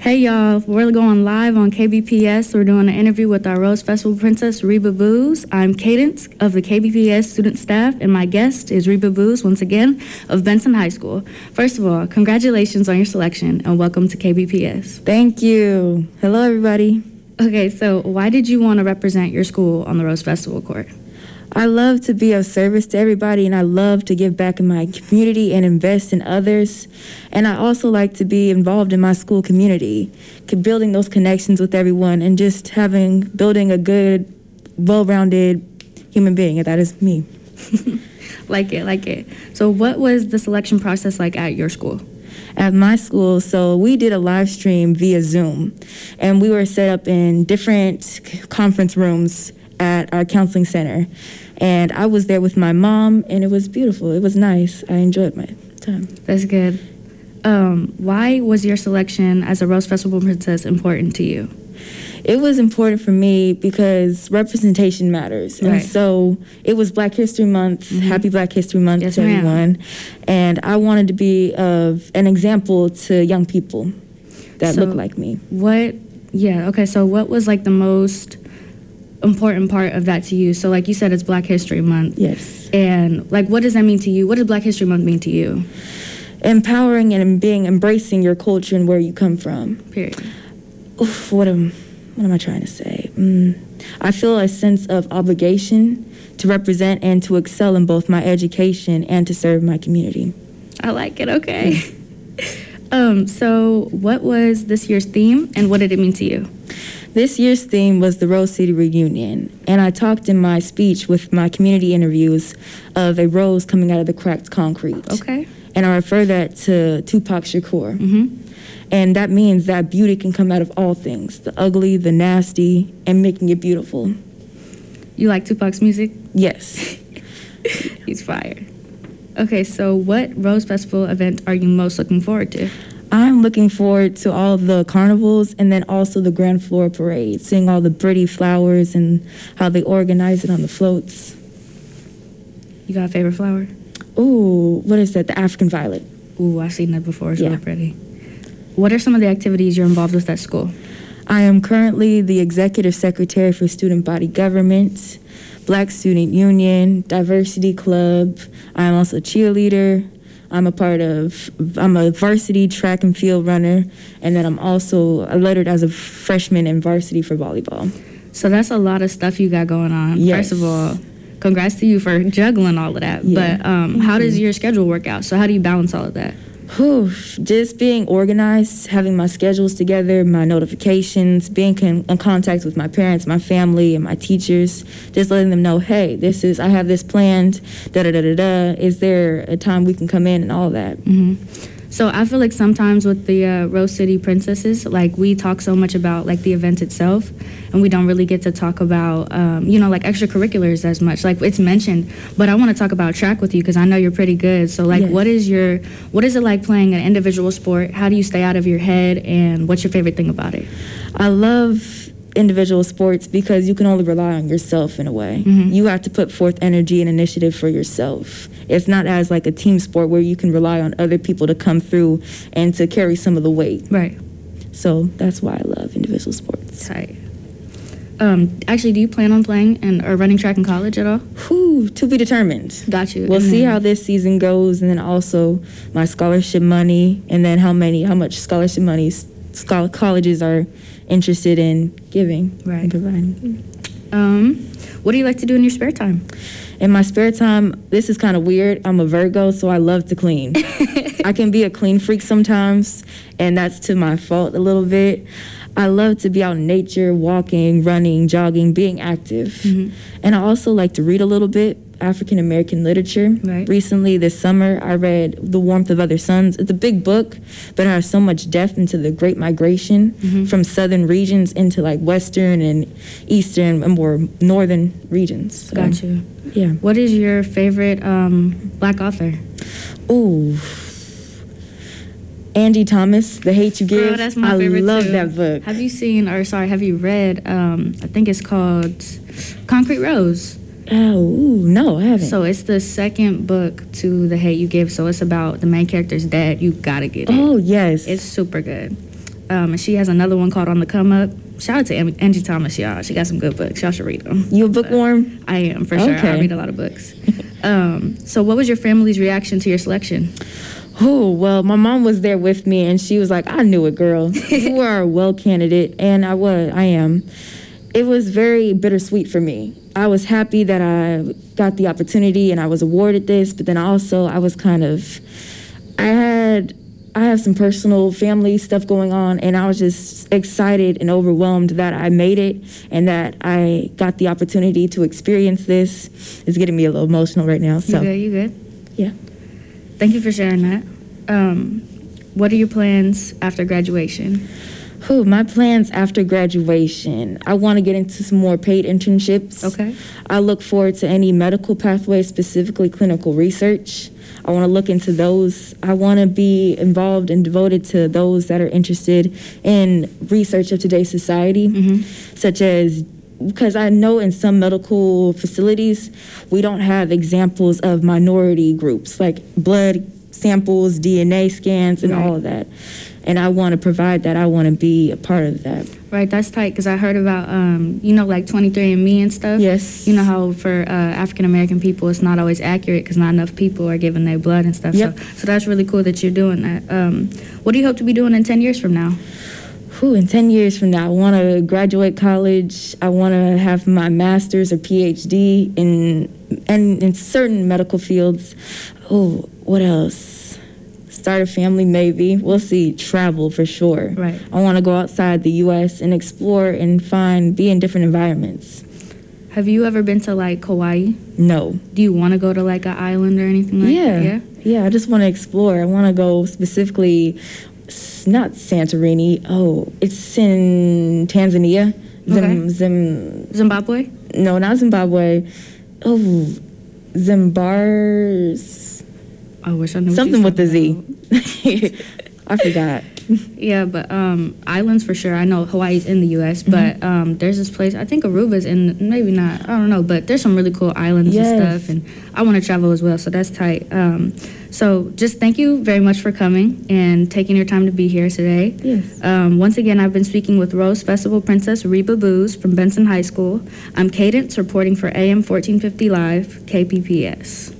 Hey y'all, we're going live on KBPS. We're doing an interview with our Rose Festival princess, Reba Booz. I'm Cadence of the KBPS student staff, and my guest is Reba Booz, once again, of Benson High School. First of all, congratulations on your selection, and welcome to KBPS. Thank you. Hello, everybody. Okay, so why did you want to represent your school on the Rose Festival court? I love to be of service to everybody, and I love to give back in my community and invest in others. And I also like to be involved in my school community, building those connections with everyone and just building a good, well-rounded human being, and that is me. Like it. So what was the selection process like at your school? At my school, so we did a live stream via Zoom, and we were set up in different conference rooms at our counseling center, and I was there with my mom, and it was beautiful. It was nice. I enjoyed my time. That's good. Why was your selection as a Rose Festival princess important to you? It was important for me because representation matters. Right. And so it was Black History Month. Mm-hmm. Happy Black History Month to everyone. And I wanted to be an example to young people that look like me. So what was like the most important part of that to you? So like you said, it's Black History Month. Yes. And like, what does that mean to you? What does Black History Month mean to you? Empowering and embracing your culture and where you come from. Period. Oof, what am I trying to say? I feel a sense of obligation to represent and to excel in both my education and to serve my community. I like it. Okay. So what was this year's theme, and what did it mean to you? This year's theme was the Rose City Reunion, and I talked in my speech with my community interviews of a rose coming out of the cracked concrete. Okay. And I refer that to Tupac Shakur. Mm-hmm. And that means that beauty can come out of all things, the ugly, the nasty, and making it beautiful. You like Tupac's music? Yes. He's fire. Okay, so what Rose Festival event are you most looking forward to? I'm looking forward to all the carnivals and then also the Grand Floor Parade, seeing all the pretty flowers and how they organize it on the floats. You got a favorite flower? Ooh, what is that? The African violet. Ooh, I've seen that before. It's really pretty. What are some of the activities you're involved with at school? I am currently the Executive Secretary for Student Body Government, Black Student Union, Diversity Club. I am also a cheerleader. I'm a varsity track and field runner, and then I'm also lettered as a freshman in varsity for volleyball. So that's a lot of stuff you got going on. Yes. First of all, congrats to you for juggling all of that. Yeah. But how does your schedule work out? So how do you balance all of that? Just being organized, having my schedules together, my notifications, being in contact with my parents, my family, and my teachers, just letting them know, hey, I have this planned, da-da-da-da-da, is there a time we can come in and all that. Mm-hmm. So I feel like sometimes with the Rose City Princesses, like we talk so much about like the event itself, and we don't really get to talk about, like extracurriculars as much. Like it's mentioned, but I want to talk about track with you because I know you're pretty good. So like, yes. what is it like playing an individual sport? How do you stay out of your head, and what's your favorite thing about it? I love individual sports because you can only rely on yourself in a way. Mm-hmm. You have to put forth energy and initiative for yourself. It's not as like a team sport where you can rely on other people to come through and to carry some of the weight. Right. So that's why I love individual sports. Tight. Actually, do you plan on playing or running track in college at all? To be determined. Got you. We'll see how this season goes, and then also my scholarship money, and then how much scholarship money colleges are interested in giving and providing. What do you like to do in your spare time? In my spare time, this is kind of weird. I'm a Virgo, so I love to clean. I can be a clean freak sometimes, and that's to my fault a little bit. I love to be out in nature, walking, running, jogging, being active. Mm-hmm. And I also like to read a little bit, African American literature. Right. Recently, this summer, I read The Warmth of Other Suns. It's a big book, but it has so much depth into the Great Migration from southern regions into like western and eastern and more northern regions. So, got you. Yeah. What is your favorite Black author? Ooh. Angie Thomas, The Hate You Give. Girl, that's my favorite I love too. that book. Have you read, I think it's called Concrete Rose. Oh, no, I haven't. So it's the second book to The Hate You Give. So it's about the main character's dad. You gotta get it. Oh, yes. It's super good. and she has another one called On the Come Up. Shout out to Angie Thomas, y'all. She got some good books. Y'all should read them. You a bookworm? I am, for sure. Okay. I read a lot of books. So what was your family's reaction to your selection? Oh, well, my mom was there with me, and she was like, I knew it, girl. You are a well candidate, and I am. It was very bittersweet for me. I was happy that I got the opportunity and I was awarded this, but then also I was I have some personal family stuff going on, and I was just excited and overwhelmed that I made it and that I got the opportunity to experience this. It's getting me a little emotional right now. So You good? Yeah. Thank you for sharing that. What are your plans after graduation? My plans after graduation. I want to get into some more paid internships. Okay. I look forward to any medical pathways, specifically clinical research. I want to look into those. I want to be involved and devoted to those that are interested in research of today's society, such as, because I know in some medical facilities, we don't have examples of minority groups, like blood samples, DNA scans, and all of that. And I want to provide that. I want to be a part of that. Right, that's tight, because I heard about, like 23andMe and stuff. Yes. You know how for African-American people, it's not always accurate because not enough people are giving their blood and stuff. Yep. So that's really cool that you're doing that. What do you hope to be doing in 10 years from now? In 10 years from now, I want to graduate college. I want to have my master's or PhD in certain medical fields. What else? Start a family, maybe. We'll see. Travel for sure. Right. I want to go outside the U.S. and explore and be in different environments. Have you ever been to like Hawaii? No. Do you want to go to like an island or anything like that? Yeah. I just want to explore. I want to go specifically, not Santorini. It's in Tanzania. Okay. Zimbabwe? No, not Zimbabwe. Zimbars. I wish I knew. Something with the Z. I forgot. Yeah, but islands for sure. I know Hawaii's in the U.S., but there's this place, I think Aruba's in, maybe not, I don't know, but there's some really cool islands and stuff, and I want to travel as well, so that's tight. So just thank you very much for coming and taking your time to be here today. Yes. Once again, I've been speaking with Rose Festival Princess Reba Booz from Benson High School. I'm Cadence, reporting for AM 1450 Live, KPPS.